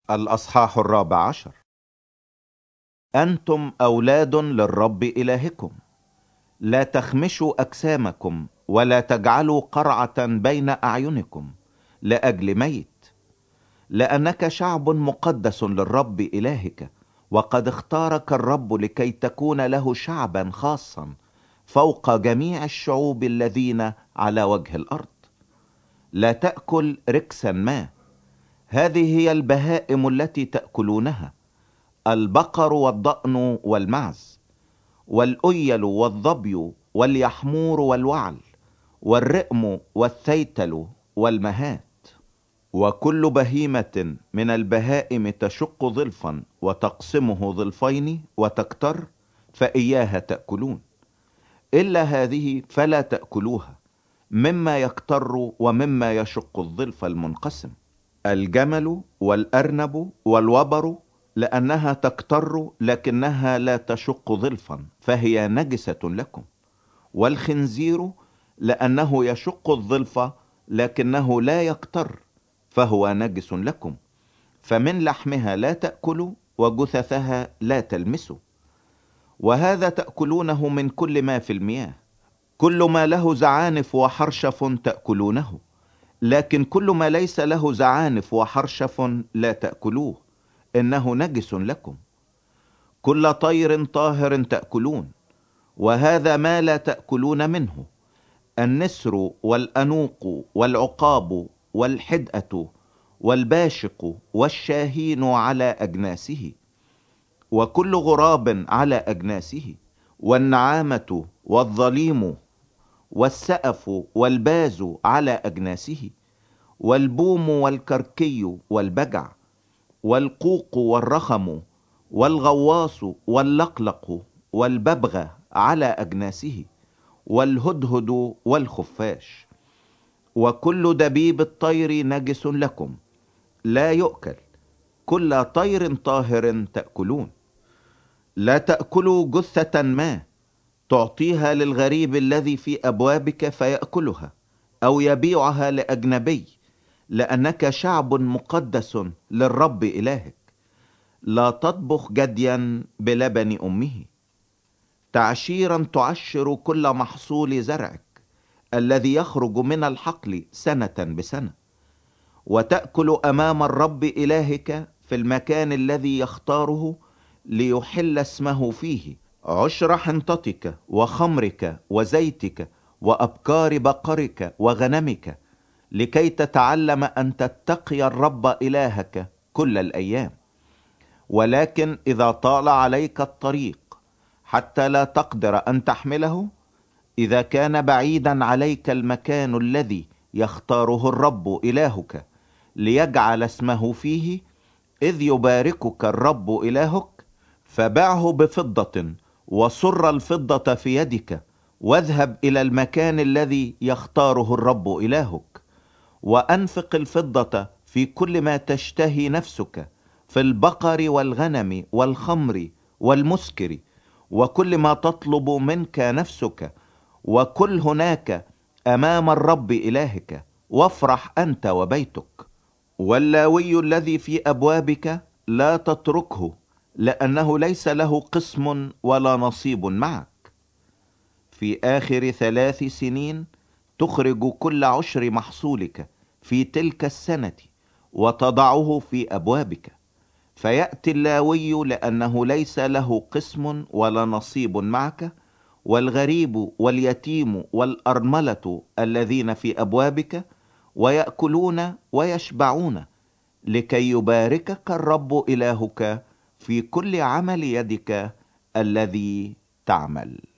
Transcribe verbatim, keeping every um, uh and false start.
الأصحاح الرابع عشر. أنتم أولاد للرب إلهكم، لا تخمشوا أجسامكم ولا تجعلوا قرعة بين أعينكم لأجل ميت، لأنك شعب مقدس للرب إلهك، وقد اختارك الرب لكي تكون له شعبا خاصا فوق جميع الشعوب الذين على وجه الأرض. لا تأكل ركسا ما، هذه هي البهائم التي تأكلونها: البقر والضأن والمعز والأيل والظبي واليحمور والوعل والرئم والثيتل والمهات، وكل بهيمة من البهائم تشق ظلفا وتقسمه ظلفين وتكتر، فإياها تأكلون. إلا هذه فلا تأكلوها، مما يكتر ومما يشق الظلف المنقسم: الجمل والأرنب والوبر، لأنها تكتر لكنها لا تشق ظلفا فهي نجسة لكم. والخنزير لأنه يشق الظلف لكنه لا يكتر فهو نجس لكم، فمن لحمها لا تأكلوا وجثثها لا تلمسوا. وهذا تأكلونه من كل ما في المياه: كل ما له زعانف وحرشف تأكلونه، لكن كل ما ليس له زعانف وحرشف لا تأكلوه، إنه نجس لكم. كل طير طاهر تأكلون، وهذا ما لا تأكلون منه: النسر والأنوق والعقاب والحدأة والباشق والشاهين على أجناسه، وكل غراب على أجناسه، والنعامة والظليم والسأف والباز على أجناسه، والبوم والكركي والبجع والقوق والرخم والغواص واللقلق والببغة على أجناسه، والهدهد والخفاش. وكل دبيب الطير نجس لكم، لا يؤكل. كل طير طاهر تأكلون. لا تأكلوا جثة ما تعطيها للغريب الذي في أبوابك فيأكلها، أو يبيعها لأجنبي، لأنك شعب مقدس للرب إلهك. لا تطبخ جديا بلبن أمه. تعشيرا تعشر كل محصول زرعك الذي يخرج من الحقل سنة بسنة، وتأكل أمام الرب إلهك في المكان الذي يختاره ليحل اسمه فيه عشر حنطتك وخمرك وزيتك وأبكار بقرك وغنمك، لكي تتعلم أن تتقي الرب إلهك كل الأيام. ولكن إذا طال عليك الطريق حتى لا تقدر أن تحمله، إذا كان بعيدا عليك المكان الذي يختاره الرب إلهك ليجعل اسمه فيه، إذ يباركك الرب إلهك، فبعه بفضة وصر الفضة في يدك، واذهب إلى المكان الذي يختاره الرب إلهك، وأنفق الفضة في كل ما تشتهي نفسك، في البقر والغنم والخمر والمسكر، وكل ما تطلب منك نفسك، وكل هناك أمام الرب إلهك، وافرح أنت وبيتك. واللاوي الذي في أبوابك لا تتركه، لأنه ليس له قسم ولا نصيب معك. في آخر ثلاث سنين تخرج كل عشر محصولك في تلك السنة وتضعه في أبوابك، فيأتي اللاوي لأنه ليس له قسم ولا نصيب معك، والغريب واليتيم والأرملة الذين في أبوابك، ويأكلون ويشبعون، لكي يباركك الرب إلهك في كل عمل يدك الذي تعمل.